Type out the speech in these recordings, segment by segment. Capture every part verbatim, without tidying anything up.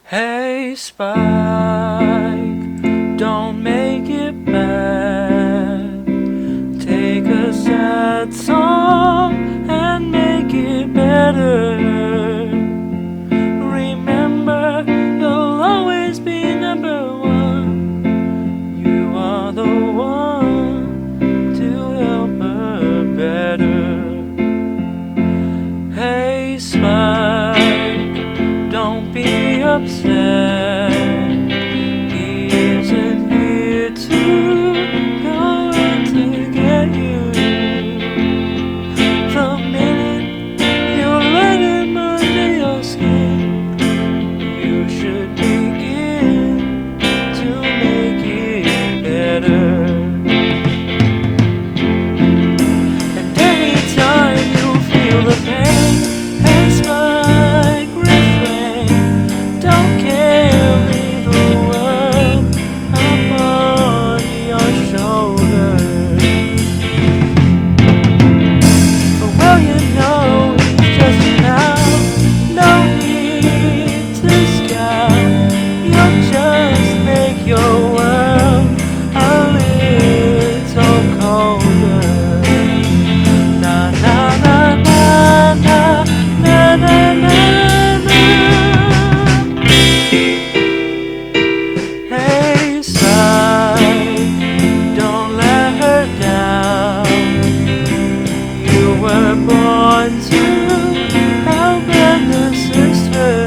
Hey Spike, don't make it bad. Take a sad song and make it better. Remember, you'll always be number one. You are the one to help her better. Hey Spike, don't be upset. He isn't here to go out to get you. The minute you let him under your skin, you should begin to make it better. And anytime you feel the pain, hey Spike, refrain. Don't carry the world upon your shoulders. But well, you know he's just now, no need to scout. You'll just make your world a little colder. Na na na na na na na na. Hey Spike, don't let her down. You were born to help and assist her.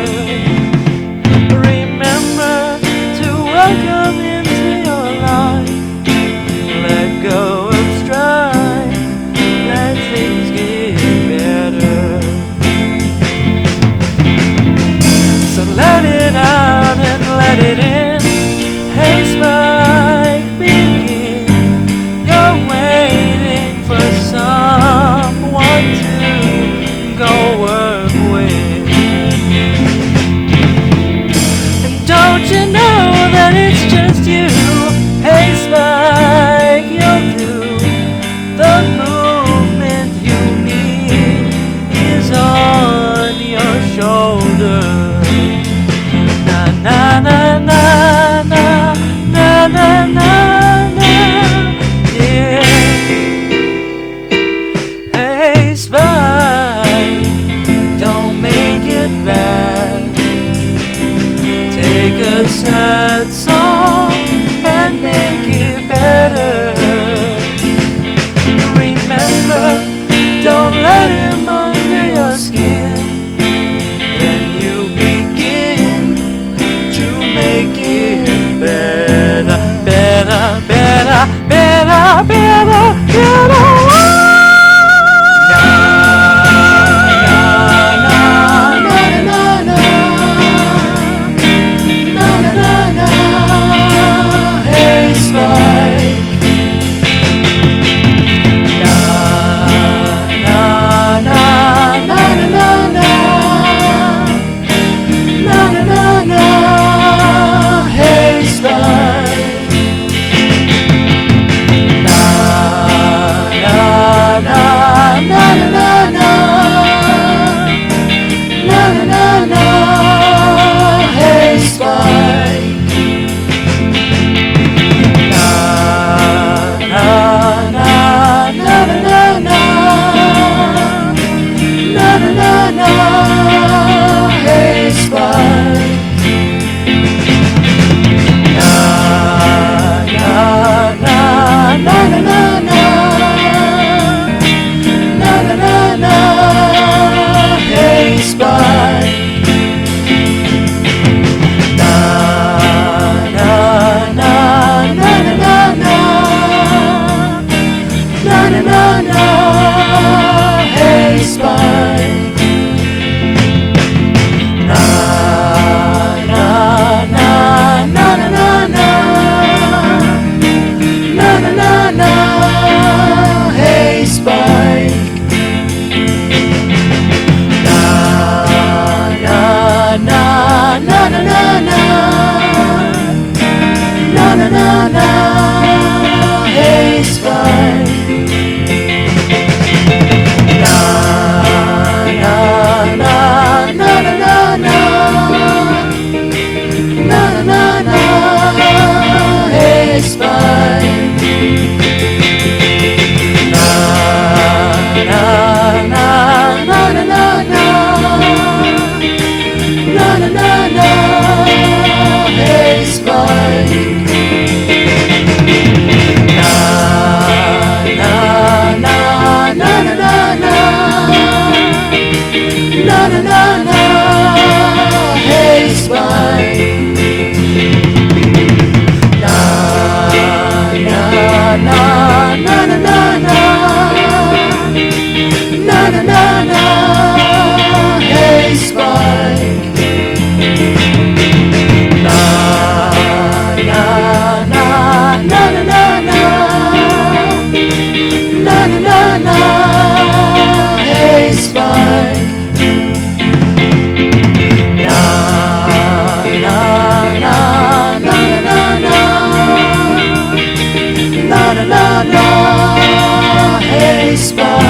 Remember to welcome into your life. Let go of strife, let things get better. So let it out and let it in. Hey Spike, begin. You're waiting for someone to go work with. And don't you know that it's just you? Hey Spike, you'll do. The movement you need is on your shoulder. Na na na na na na na na na, yeah. Hey Spike, don't make it bad. Take a sad song and make it better. Remember, don't let him under your skin. Then you begin to make it better, better, better, better, better, better. Na na na na na na na na na.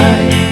life.